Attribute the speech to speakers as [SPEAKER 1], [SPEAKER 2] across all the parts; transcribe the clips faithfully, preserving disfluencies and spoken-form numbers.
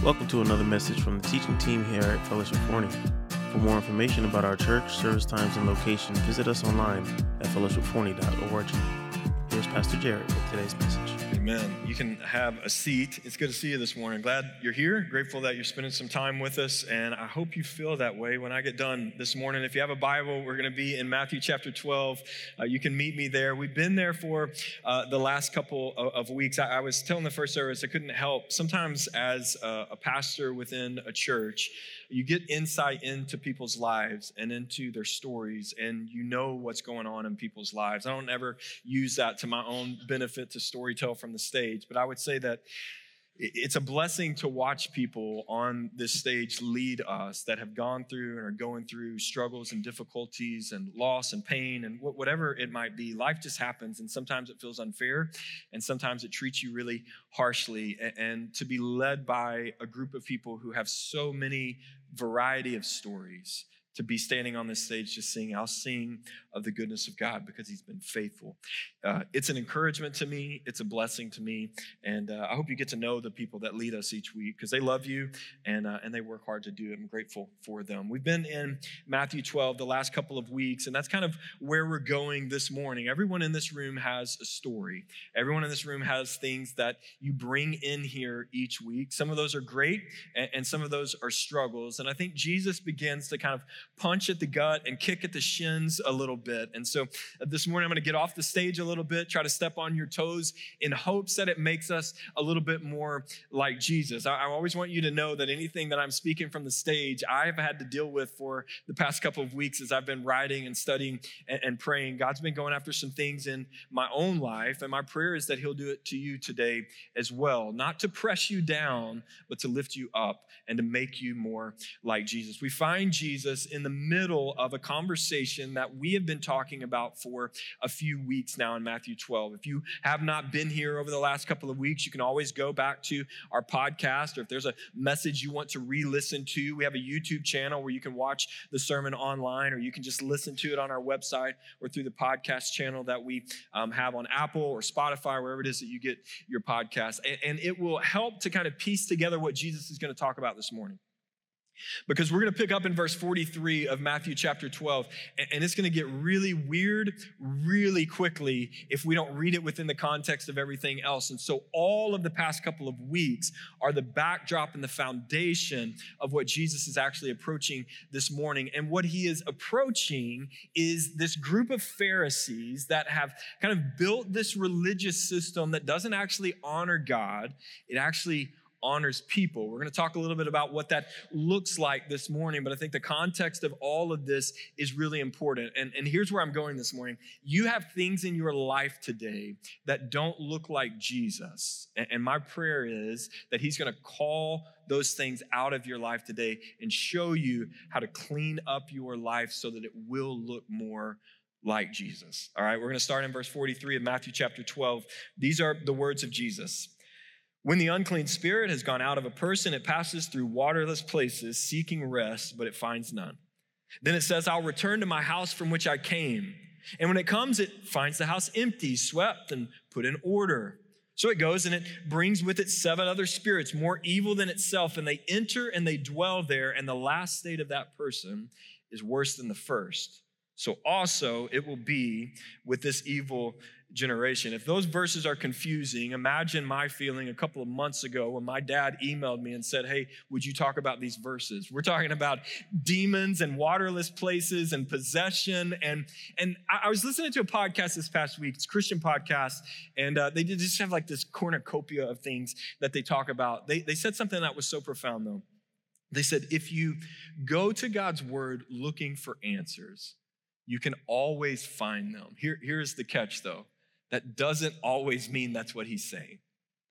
[SPEAKER 1] Welcome to another message from the teaching team here at Fellowship Forney. For more information about our church, service times, and location, visit us online at fellowship forney dot org. Here's Pastor Jared with today's message.
[SPEAKER 2] Amen. You can have a seat. It's good to see you this morning. Glad you're here. Grateful that you're spending some time with us, and I hope you feel that way when I get done this morning. If you have a Bible, we're going to be in Matthew chapter twelve. Uh, you can meet me there. We've been there for uh, the last couple of, of weeks. I, I was telling the first service, I couldn't help. Sometimes as a, a pastor within a church, you get insight into people's lives and into their stories, and you know what's going on in people's lives. I don't ever use that to my own benefit to storytell from the stage, but I would say that it's a blessing to watch people on this stage lead us that have gone through and are going through struggles and difficulties and loss and pain and whatever it might be. Life just happens, and sometimes it feels unfair, and sometimes it treats you really harshly. And to be led by a group of people who have so many variety of stories, to be standing on this stage just singing, I'll sing of the goodness of God because he's been faithful. Uh, it's an encouragement to me. It's a blessing to me. And uh, I hope you get to know the people that lead us each week because they love you and, uh, and they work hard to do it. I'm grateful for them. We've been in Matthew twelve the last couple of weeks, and that's kind of where we're going this morning. Everyone in this room has a story. Everyone in this room has things that you bring in here each week. Some of those are great, and, and some of those are struggles. And I think Jesus begins to kind of punch at the gut and kick at the shins a little bit. And so uh, this morning, I'm going to get off the stage a little bit, try to step on your toes in hopes that it makes us a little bit more like Jesus. I, I always want you to know that anything that I'm speaking from the stage, I've had to deal with for the past couple of weeks as I've been writing and studying and, and praying. God's been going after some things in my own life, and my prayer is that he'll do it to you today as well. Not to press you down, but to lift you up and to make you more like Jesus. We find Jesus in the middle of a conversation that we have been talking about for a few weeks now in Matthew twelve. If you have not been here over the last couple of weeks, you can always go back to our podcast, or if there's a message you want to re-listen to, we have a YouTube channel where you can watch the sermon online, or you can just listen to it on our website or through the podcast channel that we um, have on Apple or Spotify, wherever it is that you get your podcast. And, and it will help to kind of piece together what Jesus is going to talk about this morning. Because we're going to pick up in verse forty-three of Matthew chapter twelve, and it's going to get really weird really quickly if we don't read it within the context of everything else. And so all of the past couple of weeks are the backdrop and the foundation of what Jesus is actually approaching this morning. And what he is approaching is this group of Pharisees that have kind of built this religious system that doesn't actually honor God. It actually honors people. We're going to talk a little bit about what that looks like this morning, but I think the context of all of this is really important. And, and here's where I'm going this morning. You have things in your life today that don't look like Jesus. And, and my prayer is that he's going to call those things out of your life today and show you how to clean up your life so that it will look more like Jesus. All right, we're going to start in verse forty-three of Matthew chapter twelve. These are the words of Jesus. When the unclean spirit has gone out of a person, it passes through waterless places, seeking rest, but it finds none. Then it says, I'll return to my house from which I came. And when it comes, it finds the house empty, swept, and put in order. So it goes and it brings with it seven other spirits, more evil than itself, and they enter and they dwell there, and the last state of that person is worse than the first. So also it will be with this evil generation. If those verses are confusing, imagine my feeling a couple of months ago when my dad emailed me and said, hey, would you talk about these verses? We're talking about demons and waterless places and possession. And, and I was listening to a podcast this past week. It's a Christian podcast. And uh, they just have like this cornucopia of things that they talk about. They, they said something that was so profound though. They said, if you go to God's word looking for answers, you can always find them. Here, here's the catch though. That doesn't always mean that's what he's saying.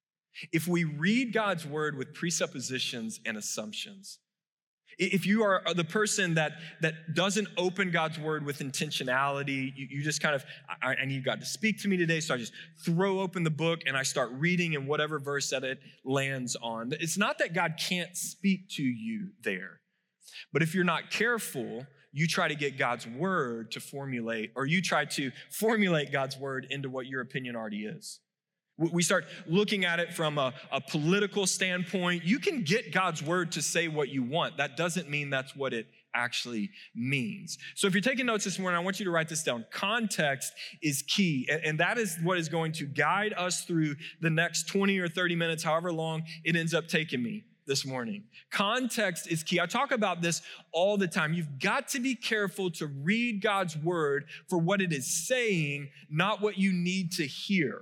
[SPEAKER 2] If we read God's word with presuppositions and assumptions, if you are the person that, that doesn't open God's word with intentionality, you, you just kind of, I, I need God to speak to me today, so I just throw open the book and I start reading in whatever verse that it lands on. It's not that God can't speak to you there, but if you're not careful, you try to get God's word to formulate, or you try to formulate God's word into what your opinion already is. We start looking at it from a, a political standpoint. You can get God's word to say what you want. That doesn't mean that's what it actually means. So if you're taking notes this morning, I want you to write this down. Context is key, and, and that is what is going to guide us through the next twenty or thirty minutes, however long it ends up taking me this morning. Context is key. I talk about this all the time. You've got to be careful to read God's word for what it is saying, not what you need to hear.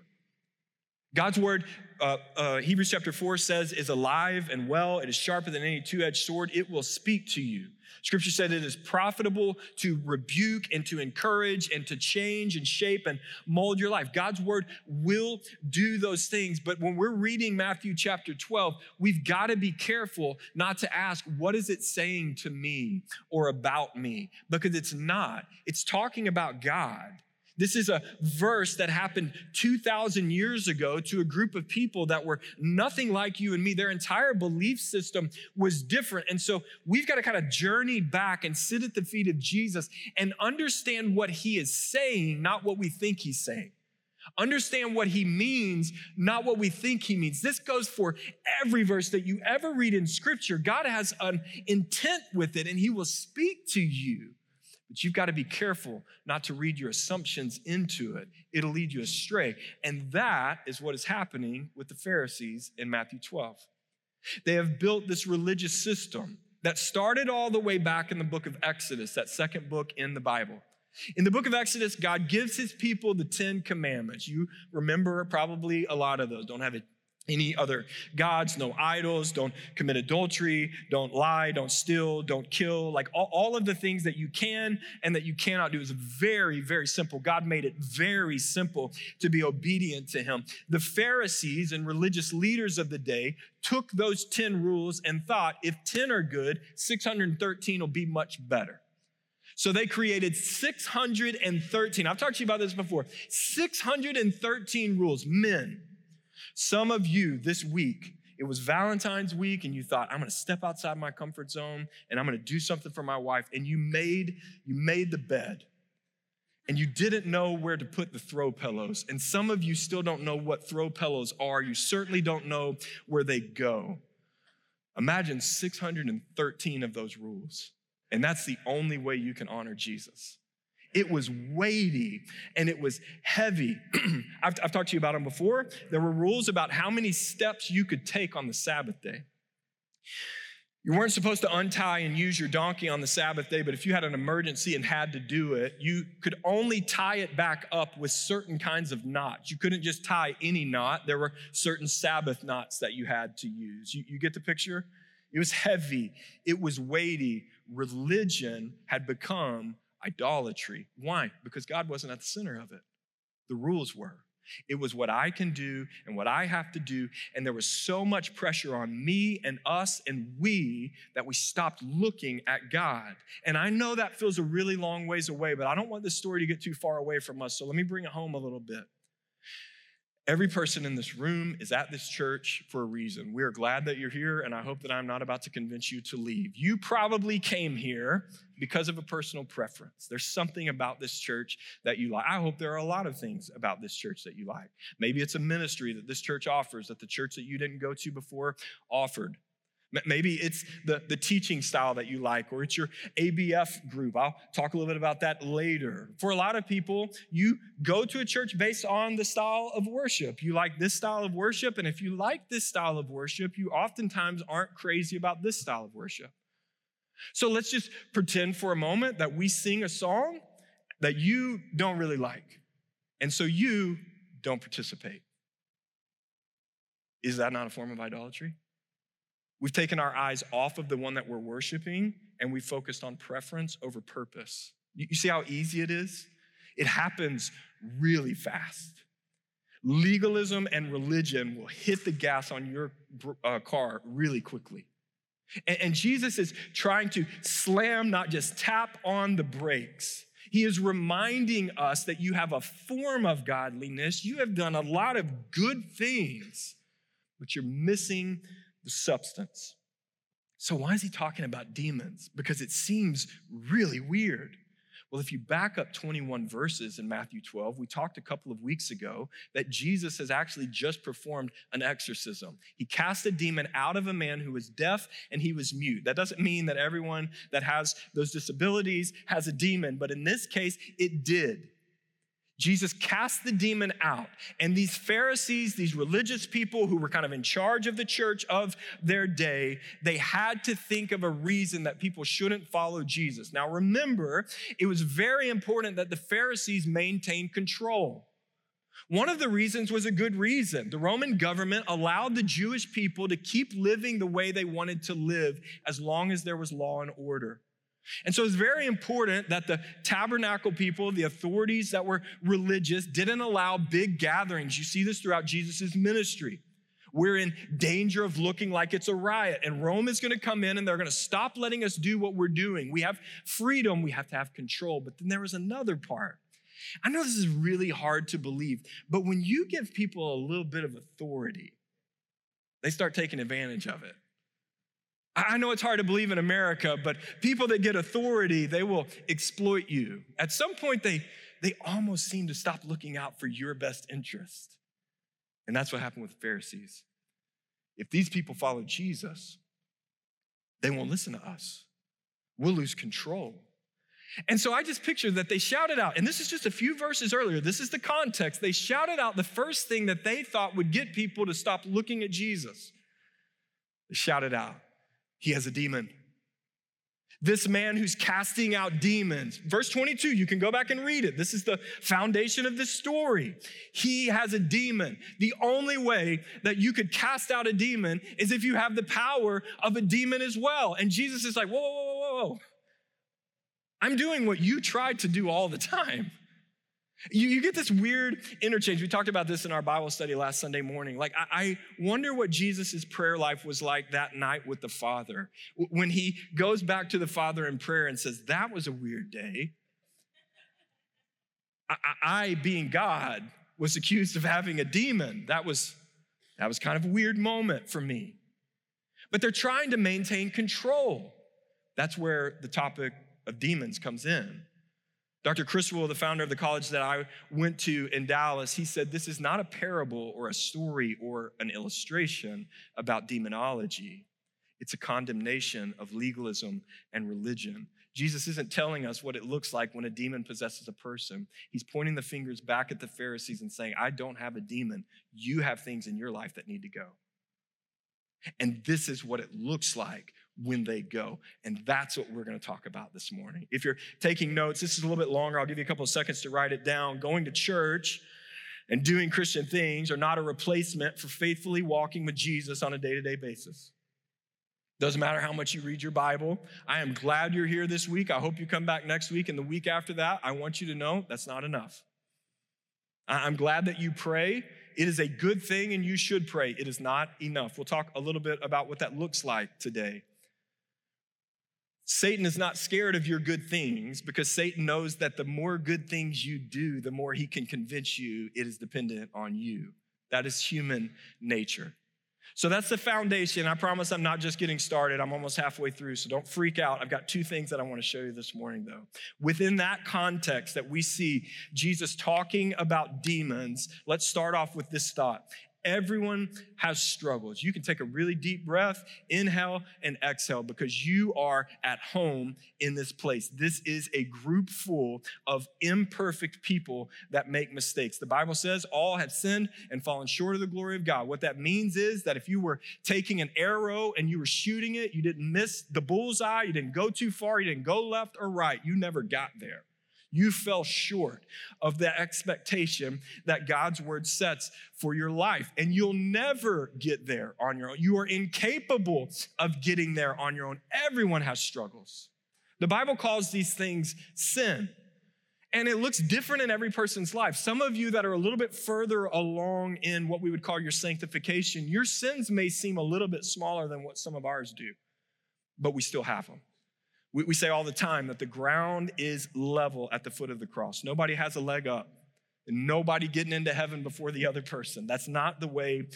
[SPEAKER 2] God's word, uh, uh, Hebrews chapter four says, is alive and well. It is sharper than any two-edged sword. It will speak to you. Scripture said it is profitable to rebuke and to encourage and to change and shape and mold your life. God's word will do those things. But when we're reading Matthew chapter twelve, we've got to be careful not to ask, what is it saying to me or about me? Because it's not. It's talking about God. This is a verse that happened two thousand years ago to a group of people that were nothing like you and me. Their entire belief system was different. And so we've got to kind of journey back and sit at the feet of Jesus and understand what he is saying, not what we think he's saying. Understand what he means, not what we think he means. This goes for every verse that you ever read in Scripture. God has an intent with it, and he will speak to you. But you've got to be careful not to read your assumptions into it. It'll lead you astray. And that is what is happening with the Pharisees in Matthew twelve. They have built this religious system that started all the way back in the book of Exodus, that second book in the Bible. In the book of Exodus, God gives his people the Ten Commandments. You remember probably a lot of those. Don't have it. Any other gods, no idols, don't commit adultery, don't lie, don't steal, don't kill. Like all, all of the things that you can and that you cannot do is very, very simple. God made it very simple to be obedient to him. The Pharisees and religious leaders of the day took those ten rules and thought, if ten are good, six hundred thirteen will be much better. So they created six hundred thirteen. I've talked to you about this before. six hundred thirteen rules. Men. Some of you this week, it was Valentine's week and you thought, I'm going to step outside my comfort zone and I'm going to do something for my wife. And you made, you made the bed and you didn't know where to put the throw pillows. And some of you still don't know what throw pillows are. You certainly don't know where they go. Imagine six hundred thirteen of those rules. And that's the only way you can honor Jesus. It was weighty and it was heavy. I've, I've talked to you about them before. There were rules about how many steps you could take on the Sabbath day. You weren't supposed to untie and use your donkey on the Sabbath day, but if you had an emergency and had to do it, you could only tie it back up with certain kinds of knots. You couldn't just tie any knot. There were certain Sabbath knots that you had to use. You, you get the picture? It was heavy. It was weighty. Religion had become idolatry. Why? Because God wasn't at the center of it. The rules were. It was what I can do and what I have to do. And there was so much pressure on me and us and we that we stopped looking at God. And I know that feels a really long ways away, but I don't want this story to get too far away from us. So let me bring it home a little bit. Every person in this room is at this church for a reason. We are glad that you're here, and I hope that I'm not about to convince you to leave. You probably came here because of a personal preference. There's something about this church that you like. I hope there are a lot of things about this church that you like. Maybe it's a ministry that this church offers that the church that you didn't go to before offered. Maybe it's the, the teaching style that you like, or it's your A B F group. I'll talk a little bit about that later. For a lot of people, you go to a church based on the style of worship. You like this style of worship, and if you like this style of worship, you oftentimes aren't crazy about this style of worship. So let's just pretend for a moment that we sing a song that you don't really like, and so you don't participate. Is that not a form of idolatry? We've taken our eyes off of the one that we're worshiping and we focused on preference over purpose. You see how easy it is? It happens really fast. Legalism and religion will hit the gas on your uh, car really quickly. And, and Jesus is trying to slam, not just tap on the brakes. He is reminding us that you have a form of godliness. You have done a lot of good things, but you're missing the substance. So why is he talking about demons? Because it seems really weird. Well, if you back up twenty-one verses in Matthew twelve, we talked a couple of weeks ago that Jesus has actually just performed an exorcism. He cast a demon out of a man who was deaf and he was mute. That doesn't mean that everyone that has those disabilities has a demon, but in this case, it did. Jesus cast the demon out, and these Pharisees, these religious people who were kind of in charge of the church of their day, they had to think of a reason that people shouldn't follow Jesus. Now remember, it was very important that the Pharisees maintain control. One of the reasons was a good reason. The Roman government allowed the Jewish people to keep living the way they wanted to live as long as there was law and order. And so it's very important that the tabernacle people, the authorities that were religious, didn't allow big gatherings. You see this throughout Jesus' ministry. We're in danger of looking like it's a riot, and Rome is going to come in and they're going to stop letting us do what we're doing. We have freedom, we have to have control. But then there was another part. I know this is really hard to believe, but when you give people a little bit of authority, they start taking advantage of it. I know it's hard to believe in America, but people that get authority, they will exploit you. At some point, they, they almost seem to stop looking out for your best interest. And that's what happened with the Pharisees. If these people follow Jesus, they won't listen to us. We'll lose control. And so I just picture that they shouted out, and this is just a few verses earlier. This is the context. They shouted out the first thing that they thought would get people to stop looking at Jesus. They shouted out, "He has a demon." This man who's casting out demons. Verse twenty-two, you can go back and read it. This is the foundation of this story. He has a demon. The only way that you could cast out a demon is if you have the power of a demon as well. And Jesus is like, whoa, whoa, whoa, whoa, whoa. I'm doing what you tried to do all the time. You, you get this weird interchange. We talked about this in our Bible study last Sunday morning. Like, I, I wonder what Jesus' prayer life was like that night with the Father. When he goes back to the Father in prayer and says, that was a weird day. I, I, being God, was accused of having a demon. That was, that was kind of a weird moment for me. But they're trying to maintain control. That's where the topic of demons comes in. Doctor Criswell, the founder of the college that I went to in Dallas, he said, this is not a parable or a story or an illustration about demonology. It's a condemnation of legalism and religion. Jesus isn't telling us what it looks like when a demon possesses a person. He's pointing the fingers back at the Pharisees and saying, I don't have a demon. You have things in your life that need to go. And this is what it looks like when they go. And that's what we're going to talk about this morning. If you're taking notes, this is a little bit longer. I'll give you a couple of seconds to write it down. Going to church and doing Christian things are not a replacement for faithfully walking with Jesus on a day-to-day basis. Doesn't matter how much you read your Bible. I am glad you're here this week. I hope you come back next week and the week after that. I want you to know that's not enough. I'm glad that you pray. It is a good thing and you should pray. It is not enough. We'll talk a little bit about what that looks like today. Satan is not scared of your good things because Satan knows that the more good things you do, the more he can convince you it is dependent on you. That is human nature. So that's the foundation. I promise I'm not just getting started. I'm almost halfway through, so don't freak out. I've got two things that I want to show you this morning, though. Within that context that we see Jesus talking about demons, let's start off with this thought. Everyone has struggles. You can take a really deep breath, inhale and exhale, because you are at home in this place. This is a group full of imperfect people that make mistakes. The Bible says all have sinned and fallen short of the glory of God. What that means is that if you were taking an arrow and you were shooting it, you didn't miss the bullseye, you didn't go too far, you didn't go left or right, you never got there. You fell short of the expectation that God's word sets for your life. And you'll never get there on your own. You are incapable of getting there on your own. Everyone has struggles. The Bible calls these things sin. And it looks different in every person's life. Some of you that are a little bit further along in what we would call your sanctification, your sins may seem a little bit smaller than what some of ours do, but we still have them. We say all the time that the ground is level at the foot of the cross. Nobody has a leg up, and nobody getting into heaven before the other person. That's not the way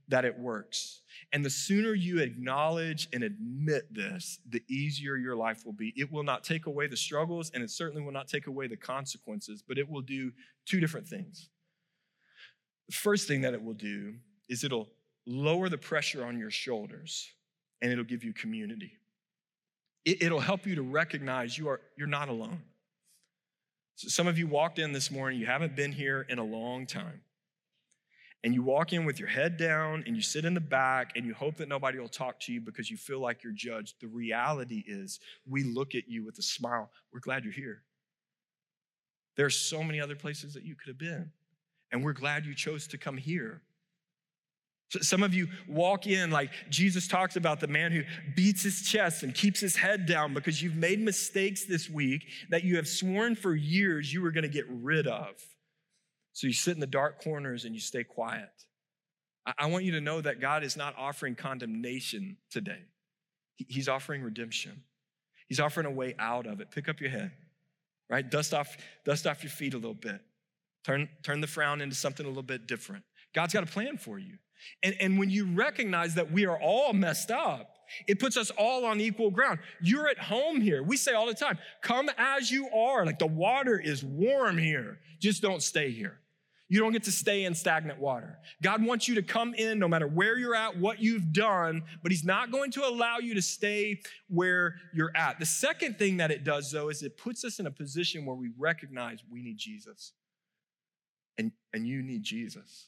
[SPEAKER 2] that it works. And the sooner you acknowledge and admit this, the easier your life will be. It will not take away the struggles, and it certainly will not take away the consequences, but it will do two different things. The first thing that it will do is it'll lower the pressure on your shoulders, and it'll give you community. It, it'll help you to recognize you are, you're not alone. So some of you walked in this morning, you haven't been here in a long time. And you walk in with your head down and you sit in the back and you hope that nobody will talk to you because you feel like you're judged. The reality is we look at you with a smile. We're glad you're here. There are so many other places that you could have been, and we're glad you chose to come here. So some of you walk in like Jesus talks about the man who beats his chest and keeps his head down because you've made mistakes this week that you have sworn for years you were going to get rid of. So you sit in the dark corners and you stay quiet. I want you to know that God is not offering condemnation today. He's offering redemption. He's offering a way out of it. Pick up your head, right? Dust off, dust off your feet a little bit. Turn, turn the frown into something a little bit different. God's got a plan for you. And, and when you recognize that we are all messed up, it puts us all on equal ground. You're at home here. We say all the time, come as you are. Like the water is warm here. Just don't stay here. You don't get to stay in stagnant water. God wants you to come in no matter where you're at, what you've done, but he's not going to allow you to stay where you're at. The second thing that it does, though, is it puts us in a position where we recognize we need Jesus. And, and you need Jesus.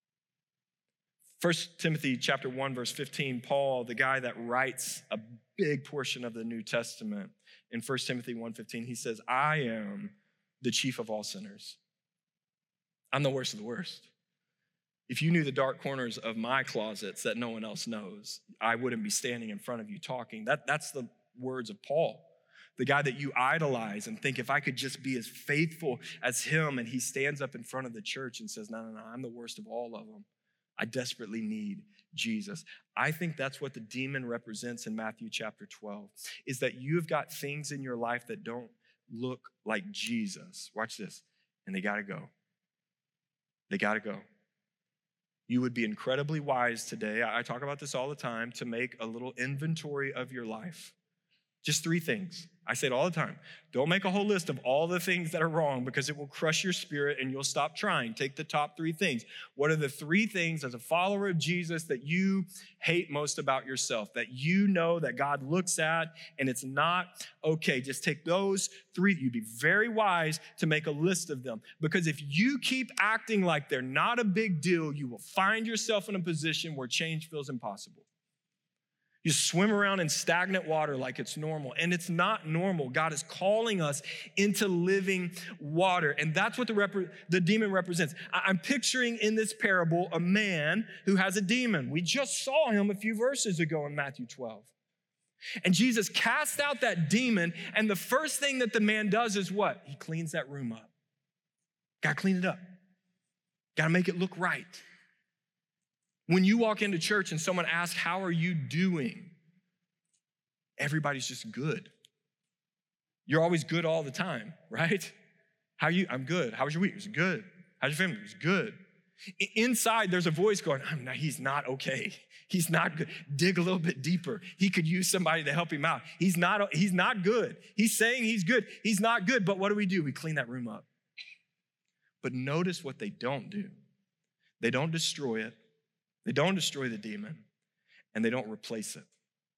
[SPEAKER 2] First Timothy chapter one, verse fifteen, Paul, the guy that writes a big portion of the New Testament, in First Timothy one fifteen, he says, I am the chief of all sinners. I'm the worst of the worst. If you knew the dark corners of my closets that no one else knows, I wouldn't be standing in front of you talking. That, that's the words of Paul, the guy that you idolize and think, if I could just be as faithful as him, and he stands up in front of the church and says, no, no, no, I'm the worst of all of them. I desperately need Jesus. I think that's what the demon represents in Matthew chapter twelve, is that you've got things in your life that don't look like Jesus. Watch this. And they got to go. They got to go. You would be incredibly wise today, I talk about this all the time, to make a little inventory of your life. Just three things. I say it all the time. Don't make a whole list of all the things that are wrong because it will crush your spirit and you'll stop trying. Take the top three things. What are the three things as a follower of Jesus that you hate most about yourself, that you know that God looks at and it's not okay? Just take those three. You'd be very wise to make a list of them, because if you keep acting like they're not a big deal, you will find yourself in a position where change feels impossible. You swim around in stagnant water like it's normal, and it's not normal. God is calling us into living water, and that's what the, rep- the demon represents. I- I'm picturing in this parable a man who has a demon. We just saw him a few verses ago in Matthew twelve. And Jesus casts out that demon, and the first thing that the man does is what? He cleans that room up. Gotta clean it up. Gotta make it look right. When you walk into church and someone asks, how are you doing? Everybody's just good. You're always good all the time, right? How are you? I'm good. How was your week? It was good. How's your family? It was good. I- inside, there's a voice going, I'm not, he's not okay. He's not good. Dig a little bit deeper. He could use somebody to help him out. He's not, he's not good. He's saying he's good. He's not good, but what do we do? We clean that room up. But notice what they don't do. They don't destroy it. They don't destroy the demon, and they don't replace it.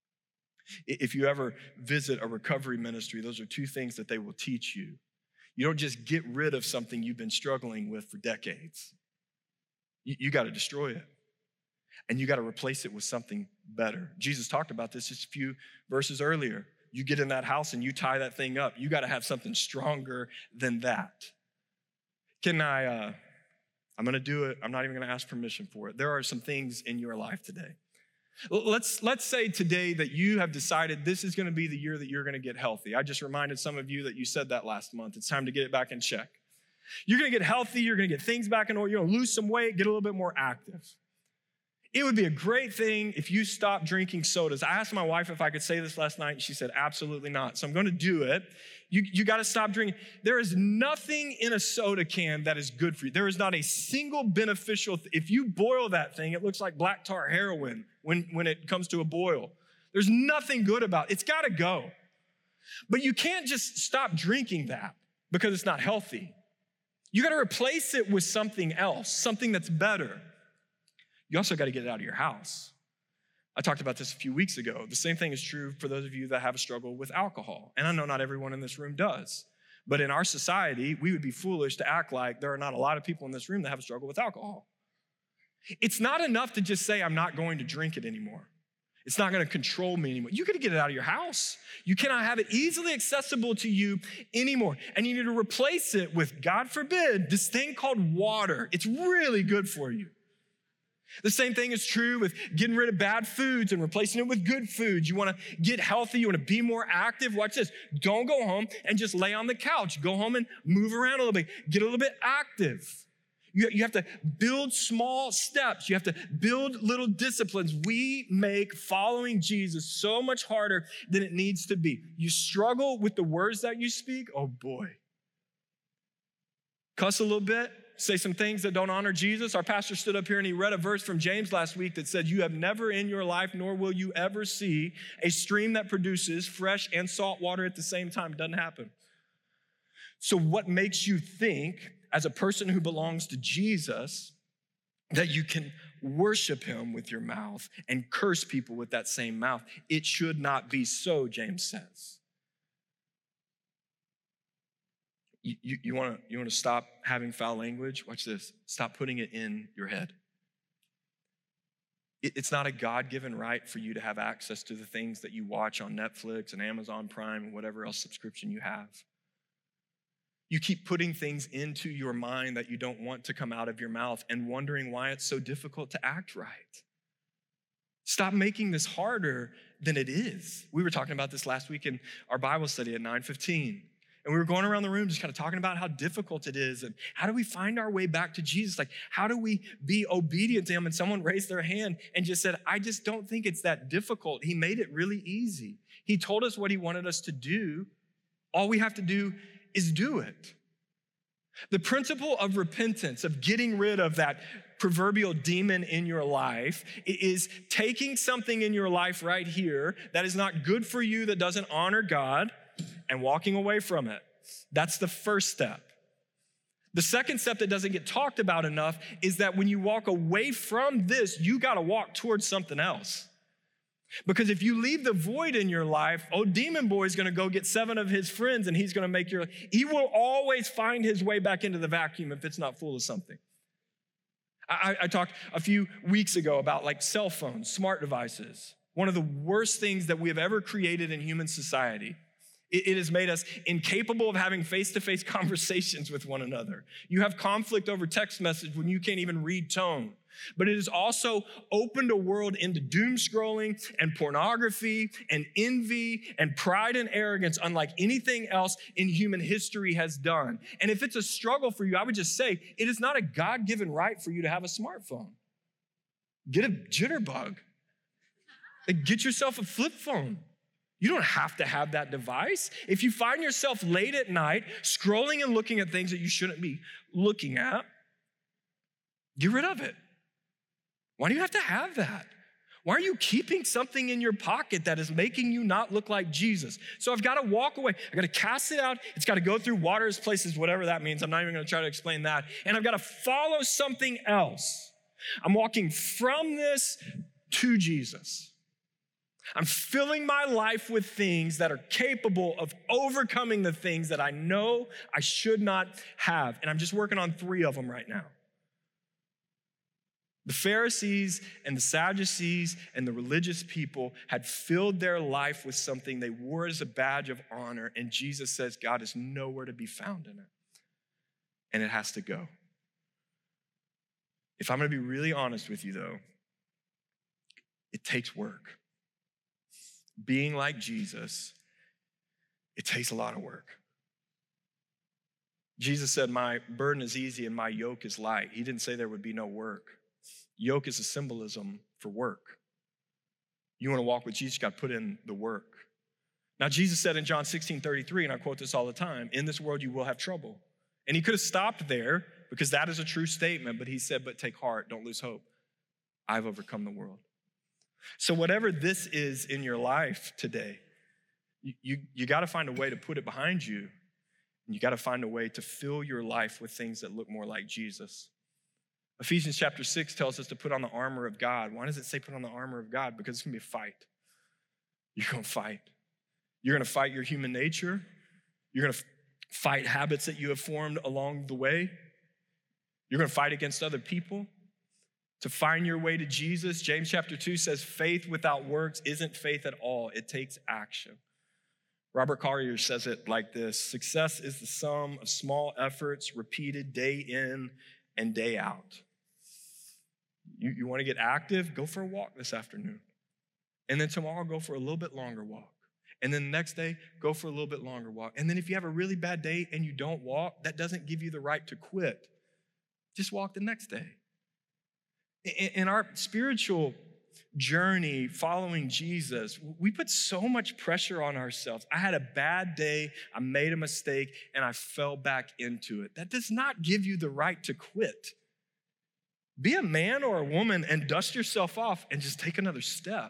[SPEAKER 2] If you ever visit a recovery ministry, those are two things that they will teach you. You don't just get rid of something you've been struggling with for decades. You, you got to destroy it, and you got to replace it with something better. Jesus talked about this just a few verses earlier. You get in that house and you tie that thing up. You got to have something stronger than that. Can I... Uh, I'm going to do it. I'm not even going to ask permission for it. There are some things in your life today. Let's, let's say today that you have decided this is going to be the year that you're going to get healthy. I just reminded some of you that you said that last month. It's time to get it back in check. You're going to get healthy. You're going to get things back in order. You're going to lose some weight, get a little bit more active. It would be a great thing if you stopped drinking sodas. I asked my wife if I could say this last night, and she said, absolutely not. So I'm going to do it. You, you got to stop drinking. There is nothing in a soda can that is good for you. There is not a single beneficial, th- if you boil that thing, it looks like black tar heroin when, when it comes to a boil. There's nothing good about it. It's got to go. But you can't just stop drinking that because it's not healthy. You got to replace it with something else, something that's better. You also got to get it out of your house. I talked about this a few weeks ago. The same thing is true for those of you that have a struggle with alcohol. And I know not everyone in this room does. But in our society, we would be foolish to act like there are not a lot of people in this room that have a struggle with alcohol. It's not enough to just say, I'm not going to drink it anymore. It's not going to control me anymore. You got to get it out of your house. You cannot have it easily accessible to you anymore. And you need to replace it with, God forbid, this thing called water. It's really good for you. The same thing is true with getting rid of bad foods and replacing it with good foods. You want to get healthy. You want to be more active. Watch this. Don't go home and just lay on the couch. Go home and move around a little bit. Get a little bit active. You, you have to build small steps. You have to build little disciplines. We make following Jesus so much harder than it needs to be. You struggle with the words that you speak. Oh boy. Cuss a little bit. Say some things that don't honor Jesus. Our pastor stood up here and he read a verse from James last week that said, you have never in your life, nor will you ever see a stream that produces fresh and salt water at the same time. It doesn't happen. So what makes you think, as a person who belongs to Jesus, that you can worship him with your mouth and curse people with that same mouth? It should not be so, James says. You, you, you want to you want to stop having foul language? Watch this. Stop putting it in your head. It, it's not a God-given right for you to have access to the things that you watch on Netflix and Amazon Prime and whatever else subscription you have. You keep putting things into your mind that you don't want to come out of your mouth and wondering why it's so difficult to act right. Stop making this harder than it is. We were talking about this last week in our Bible study at nine fifteen. And we were going around the room just kind of talking about how difficult it is and how do we find our way back to Jesus? Like, how do we be obedient to him? And someone raised their hand and just said, I just don't think it's that difficult. He made it really easy. He told us what he wanted us to do. All we have to do is do it. The principle of repentance, of getting rid of that proverbial demon in your life, is taking something in your life right here that is not good for you, that doesn't honor God, and walking away from it. That's the first step. The second step that doesn't get talked about enough is that when you walk away from this, you got to walk towards something else. Because if you leave the void in your life, oh, demon boy is going to go get seven of his friends and he's going to make your, he will always find his way back into the vacuum if it's not full of something. I, I talked a few weeks ago about like cell phones, smart devices. One of the worst things that we have ever created in human society. It has made us incapable of having face-to-face conversations with one another. You have conflict over text message when you can't even read tone. But it has also opened a world into doom scrolling and pornography and envy and pride and arrogance unlike anything else in human history has done. And if it's a struggle for you, I would just say it is not a God-given right for you to have a smartphone. Get a jitterbug. Get yourself a flip phone. You don't have to have that device. If you find yourself late at night scrolling and looking at things that you shouldn't be looking at, get rid of it. Why do you have to have that? Why are you keeping something in your pocket that is making you not look like Jesus? So I've got to walk away. I've got to cast it out. It's got to go through waters, places, whatever that means. I'm not even going to try to explain that. And I've got to follow something else. I'm walking from this to Jesus. I'm filling my life with things that are capable of overcoming the things that I know I should not have. And I'm just working on three of them right now. The Pharisees and the Sadducees and the religious people had filled their life with something they wore as a badge of honor. And Jesus says God is nowhere to be found in it. And it has to go. If I'm going to be really honest with you, though, it takes work. Being like Jesus, it takes a lot of work. Jesus said, my burden is easy and my yoke is light. He didn't say there would be no work. Yoke is a symbolism for work. You want to walk with Jesus, you got to put in the work. Now, Jesus said in John sixteen thirty-three, and I quote this all the time, in this world you will have trouble. And he could have stopped there because that is a true statement, but he said, but take heart, don't lose hope. I've overcome the world. So whatever this is in your life today, you, you, you got to find a way to put it behind you. And you got to find a way to fill your life with things that look more like Jesus. Ephesians chapter six tells us to put on the armor of God. Why does it say put on the armor of God? Because it's going to be a fight. You're going to fight. You're going to fight your human nature. You're going to fight habits that you have formed along the way. You're going to fight against other people. To find your way to Jesus, James chapter two says faith without works isn't faith at all. It takes action. Robert Collier says it like this: success is the sum of small efforts repeated day in and day out. You, you want to get active? Go for a walk this afternoon. And then tomorrow, go for a little bit longer walk. And then the next day, go for a little bit longer walk. And then if you have a really bad day and you don't walk, that doesn't give you the right to quit. Just walk the next day. In our spiritual journey following Jesus, we put so much pressure on ourselves. I had a bad day, I made a mistake, and I fell back into it. That does not give you the right to quit. Be a man or a woman and dust yourself off and just take another step.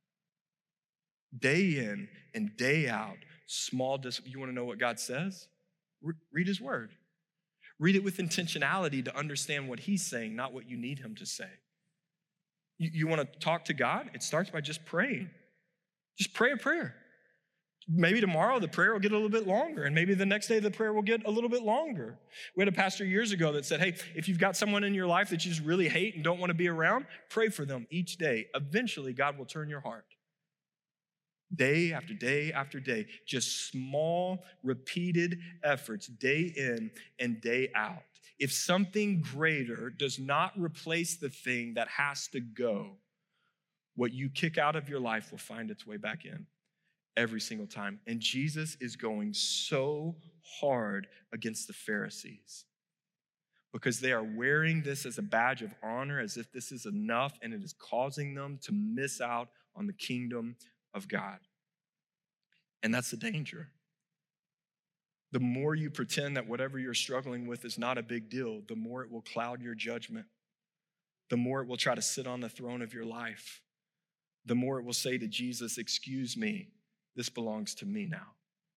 [SPEAKER 2] Day in and day out, small discipline. You want to know what God says? Re- read his word. Read it with intentionality to understand what he's saying, not what you need him to say. You, you want to talk to God? It starts by just praying. Just pray a prayer. Maybe tomorrow the prayer will get a little bit longer, and maybe the next day the prayer will get a little bit longer. We had a pastor years ago that said, hey, if you've got someone in your life that you just really hate and don't want to be around, pray for them each day. Eventually, God will turn your heart. Day after day after day, just small, repeated efforts, day in and day out. If something greater does not replace the thing that has to go, what you kick out of your life will find its way back in every single time. And Jesus is going so hard against the Pharisees because they are wearing this as a badge of honor, as if this is enough, and it is causing them to miss out on the kingdom of God. And that's the danger. The more you pretend that whatever you're struggling with is not a big deal, the more it will cloud your judgment. The more it will try to sit on the throne of your life. The more it will say to Jesus, excuse me, this belongs to me now.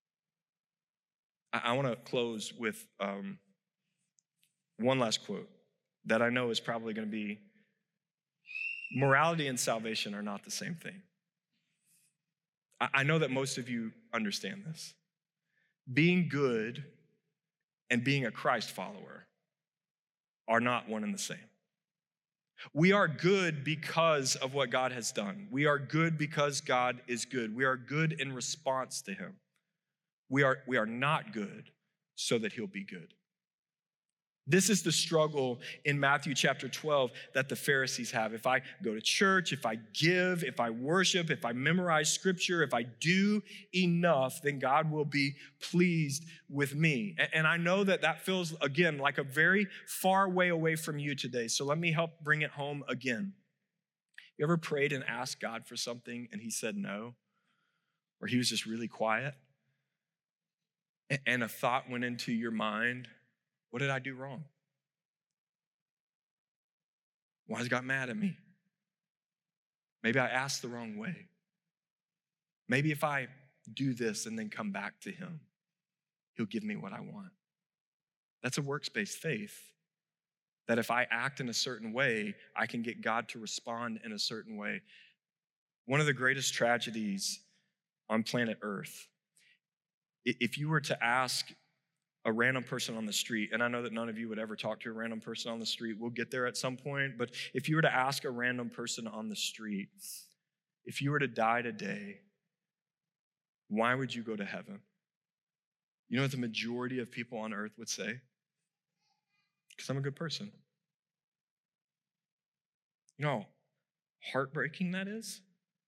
[SPEAKER 2] I, I want to close with um, one last quote that I know is probably going to be, morality and salvation are not the same thing. I know that most of you understand this. Being good and being a Christ follower are not one and the same. We are good because of what God has done. We are good because God is good. We are good in response to him. We are, we are not good so that he'll be good. This is the struggle in Matthew chapter twelve that the Pharisees have. If I go to church, if I give, if I worship, if I memorize scripture, if I do enough, then God will be pleased with me. And I know that that feels, again, like a very far way away from you today. So let me help bring it home again. You ever prayed and asked God for something and he said no? Or he was just really quiet? And a thought went into your mind, what did I do wrong? Why has God mad at me? Maybe I asked the wrong way. Maybe if I do this and then come back to him, he'll give me what I want. That's a works-based faith. That if I act in a certain way, I can get God to respond in a certain way. One of the greatest tragedies on planet Earth, if you were to ask a random person on the street, and I know that none of you would ever talk to a random person on the street. We'll get there at some point. But if you were to ask a random person on the street, if you were to die today, why would you go to heaven? You know what the majority of people on earth would say? Because I'm a good person. You know how heartbreaking that is?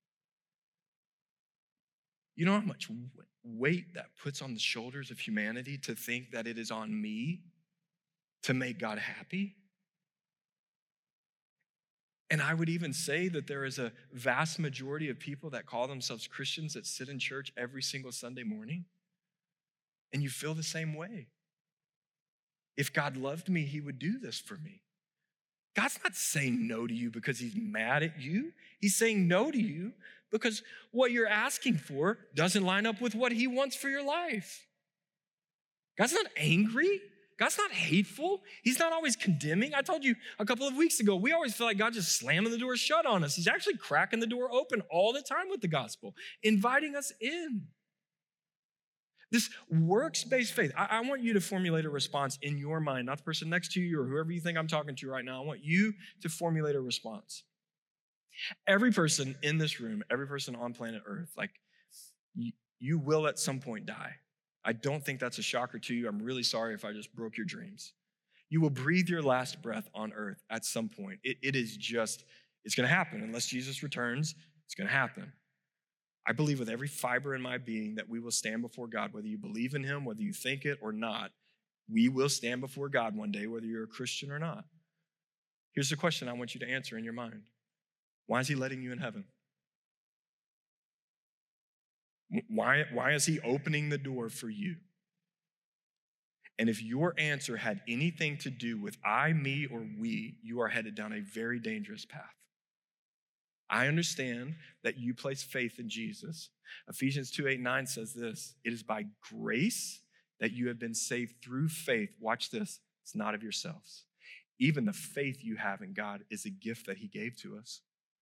[SPEAKER 2] You know how much weight that puts on the shoulders of humanity to think that it is on me to make God happy? And I would even say that there is a vast majority of people that call themselves Christians that sit in church every single Sunday morning, and you feel the same way. If God loved me, he would do this for me. God's not saying no to you because he's mad at you. He's saying no to you because what you're asking for doesn't line up with what he wants for your life. God's not angry. God's not hateful. He's not always condemning. I told you a couple of weeks ago, we always feel like God just slamming the door shut on us. He's actually cracking the door open all the time with the gospel, inviting us in. This works-based faith, I, I want you to formulate a response in your mind, not the person next to you or whoever you think I'm talking to right now. I want you to formulate a response. Every person in this room, every person on planet Earth, like you, you will at some point die. I don't think that's a shocker to you. I'm really sorry if I just broke your dreams. You will breathe your last breath on earth at some point. It, it is just, it's going to happen. Unless Jesus returns, it's going to happen. I believe with every fiber in my being that we will stand before God, whether you believe in him, whether you think it or not. We will stand before God one day, whether you're a Christian or not. Here's the question I want you to answer in your mind. Why is he letting you in heaven? Why, why is he opening the door for you? And if your answer had anything to do with I, me, or we, you are headed down a very dangerous path. I understand that you place faith in Jesus. Ephesians two, eight, nine says this, it is by grace that you have been saved through faith. Watch this, it's not of yourselves. Even the faith you have in God is a gift that he gave to us.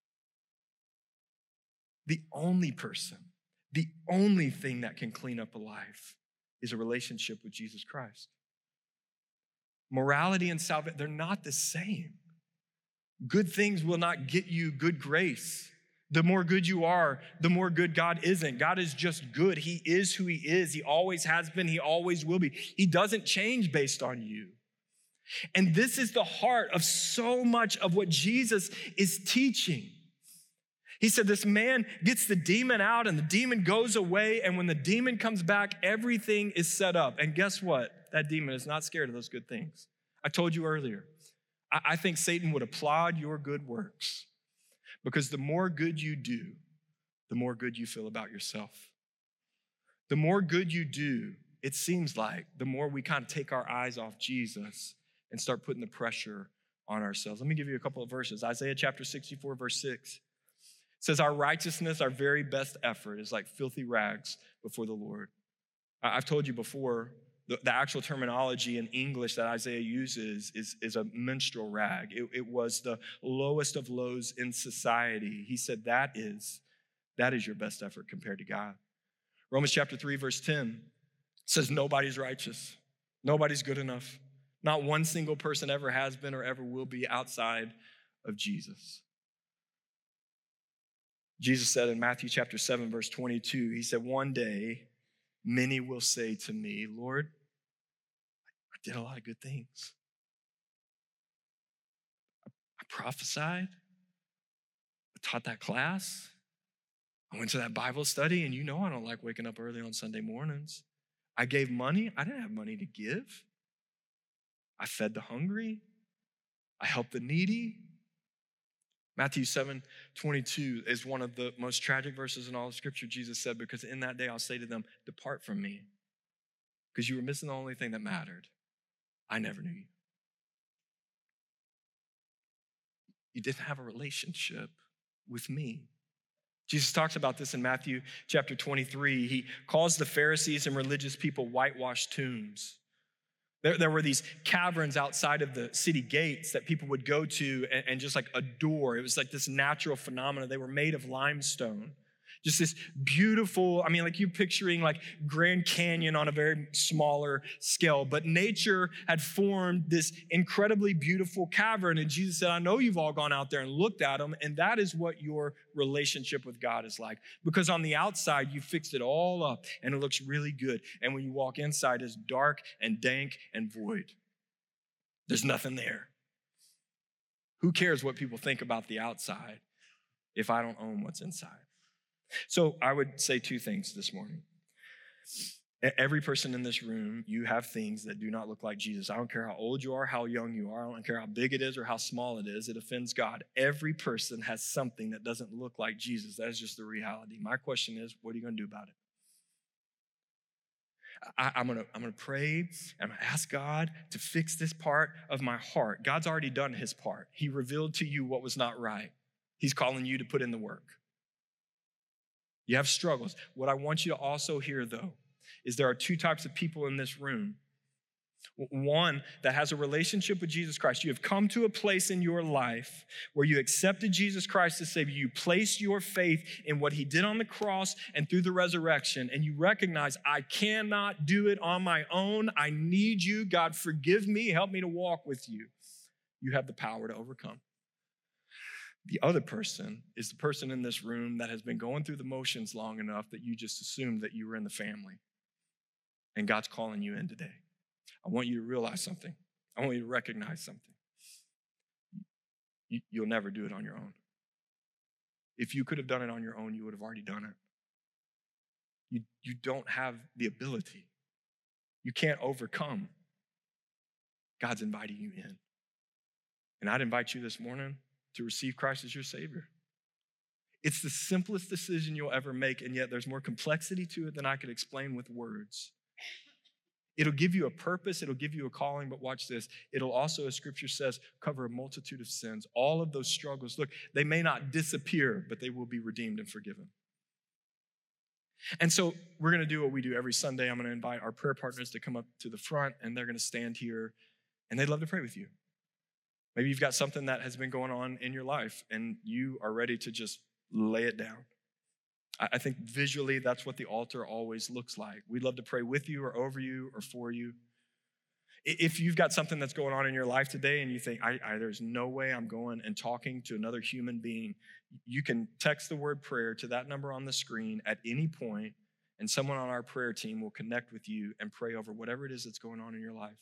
[SPEAKER 2] The only person, the only thing that can clean up a life is a relationship with Jesus Christ. Morality and salvation, they're not the same. Good things will not get you good grace. The more good you are, the more good God isn't. God is just good. He is who he is. He always has been. He always will be. He doesn't change based on you. And this is the heart of so much of what Jesus is teaching. He said this man gets the demon out and the demon goes away. And when the demon comes back, everything is set up. And guess what? That demon is not scared of those good things. I told you earlier, I think Satan would applaud your good works because the more good you do, the more good you feel about yourself. The more good you do, it seems like the more we kind of take our eyes off Jesus and start putting the pressure on ourselves. Let me give you a couple of verses. Isaiah chapter sixty-four, verse six. It says, our righteousness, our very best effort is like filthy rags before the Lord. I've told you before, the, the actual terminology in English that Isaiah uses is, is a menstrual rag. It, it was the lowest of lows in society. He said that is, that is your best effort compared to God. Romans chapter three, verse ten says nobody's righteous. Nobody's good enough. Not one single person ever has been or ever will be outside of Jesus. Jesus said in Matthew chapter seven, verse twenty-two, he said, one day many will say to me, Lord, I did a lot of good things. I prophesied. I taught that class. I went to that Bible study, and you know I don't like waking up early on Sunday mornings. I gave money. I didn't have money to give. I fed the hungry. I helped the needy. Matthew seven twenty-two is one of the most tragic verses in all of Scripture. Jesus said, because in that day I'll say to them, depart from me, because you were missing the only thing that mattered. I never knew you. You didn't have a relationship with me. Jesus talks about this in Matthew chapter twenty-three. He calls the Pharisees and religious people whitewashed tombs. There, there were these caverns outside of the city gates that people would go to and, and just like adore. It was like this natural phenomenon. They were made of limestone. Just this beautiful, I mean, like you're picturing like Grand Canyon on a very smaller scale, but nature had formed this incredibly beautiful cavern. And Jesus said, I know you've all gone out there and looked at them, and that is what your relationship with God is like. Because on the outside, you fixed it all up and it looks really good. And when you walk inside, it's dark and dank and void. There's nothing there. Who cares what people think about the outside if I don't own what's inside? So I would say two things this morning. Every person in this room, you have things that do not look like Jesus. I don't care how old you are, how young you are. I don't care how big it is or how small it is. It offends God. Every person has something that doesn't look like Jesus. That is just the reality. My question is, what are you going to do about it? I, I'm going to I'm going to pray. I'm going to ask God to fix this part of my heart. God's already done his part. He revealed to you what was not right. He's calling you to put in the work. You have struggles. What I want you to also hear, though, is there are two types of people in this room. One that has a relationship with Jesus Christ. You have come to a place in your life where you accepted Jesus Christ as Savior. You placed your faith in what he did on the cross and through the resurrection, and you recognize, I cannot do it on my own. I need you. God, forgive me. Help me to walk with you. You have the power to overcome. The other person is the person in this room that has been going through the motions long enough that you just assumed that you were in the family. And God's calling you in today. I want you to realize something. I want you to recognize something. You, you'll never do it on your own. If you could have done it on your own, you would have already done it. You, you don't have the ability. You can't overcome. God's inviting you in. And I'd invite you this morning to receive Christ as your Savior. It's the simplest decision you'll ever make, and yet there's more complexity to it than I could explain with words. It'll give you a purpose, it'll give you a calling, but watch this. It'll also, as scripture says, cover a multitude of sins. All of those struggles, look, they may not disappear, but they will be redeemed and forgiven. And so we're gonna do what we do every Sunday. I'm gonna invite our prayer partners to come up to the front, and they're gonna stand here, and they'd love to pray with you. Maybe you've got something that has been going on in your life, and you are ready to just lay it down. I think visually that's what the altar always looks like. We'd love to pray with you or over you or for you. If you've got something that's going on in your life today and you think, I, I, there's no way I'm going and talking to another human being, you can text the word prayer to that number on the screen at any point, and someone on our prayer team will connect with you and pray over whatever it is that's going on in your life.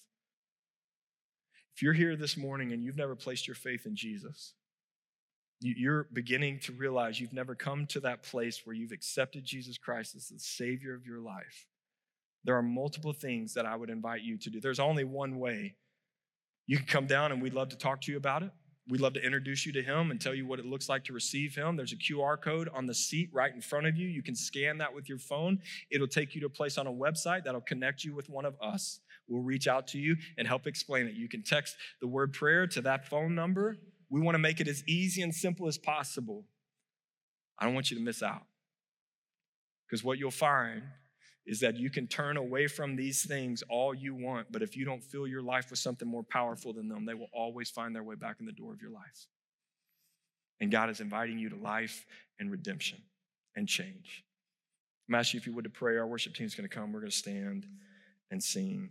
[SPEAKER 2] If you're here this morning and you've never placed your faith in Jesus, you're beginning to realize you've never come to that place where you've accepted Jesus Christ as the Savior of your life. There are multiple things that I would invite you to do. There's only one way. You can come down and we'd love to talk to you about it. We'd love to introduce you to him and tell you what it looks like to receive him. There's a Q R code on the seat right in front of you. You can scan that with your phone. It'll take you to a place on a website that'll connect you with one of us. We'll reach out to you and help explain it. You can text the word prayer to that phone number. We want to make it as easy and simple as possible. I don't want you to miss out. Because what you'll find is that you can turn away from these things all you want, but if you don't fill your life with something more powerful than them, they will always find their way back in the door of your life. And God is inviting you to life and redemption and change. I'm asking you if you would to pray. Our worship team is going to come. We're going to stand and sing.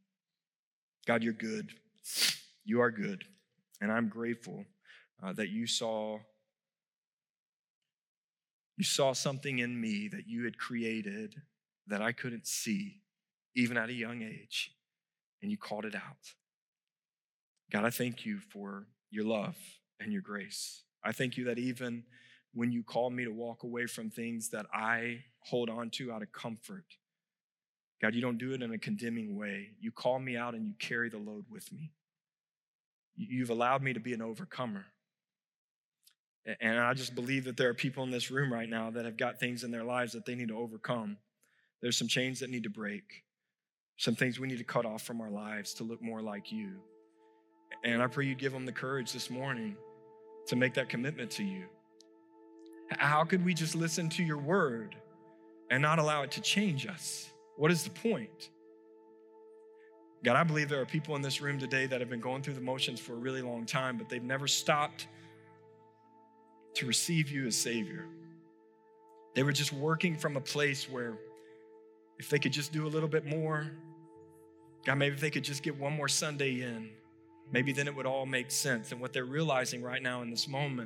[SPEAKER 2] God, you're good. You are good. And I'm grateful uh, that you saw, you saw something in me that you had created that I couldn't see, even at a young age, and you called it out. God, I thank you for your love and your grace. I thank you that even when you call me to walk away from things that I hold on to out of comfort, God, you don't do it in a condemning way. You call me out and you carry the load with me. You've allowed me to be an overcomer. And I just believe that there are people in this room right now that have got things in their lives that they need to overcome. There's some chains that need to break. Some things we need to cut off from our lives to look more like you. And I pray you give them the courage this morning to make that commitment to you. How could we just listen to your word and not allow it to change us? What is the point? God, I believe there are people in this room today that have been going through the motions for a really long time, but they've never stopped to receive you as Savior. They were just working from a place where if they could just do a little bit more, God, maybe if they could just get one more Sunday in, maybe then it would all make sense. And what they're realizing right now in this moment,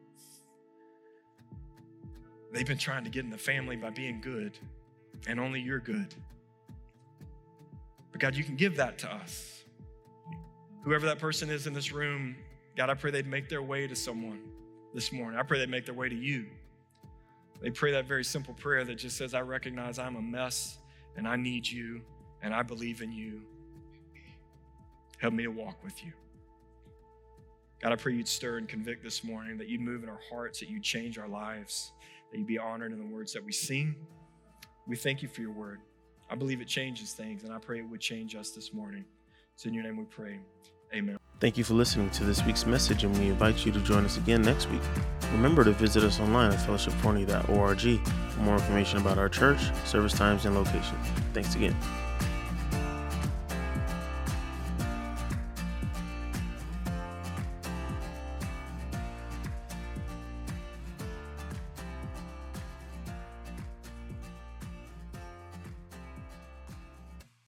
[SPEAKER 2] they've been trying to get in the family by being good, and only you're good. But God, you can give that to us. Whoever that person is in this room, God, I pray they'd make their way to someone this morning. I pray they'd make their way to you. They pray that very simple prayer that just says, I recognize I'm a mess and I need you, and I believe in you. Help me to walk with you. God, I pray you'd stir and convict this morning, that you'd move in our hearts, that you'd change our lives, that you'd be honored in the words that we sing. We thank you for your word. I believe it changes things, and I pray it would change us this morning. It's in your name we pray. Amen.
[SPEAKER 1] Thank you for listening to this week's message, and we invite you to join us again next week. Remember to visit us online at fellowship forney dot org for more information about our church, service times, and location. Thanks again.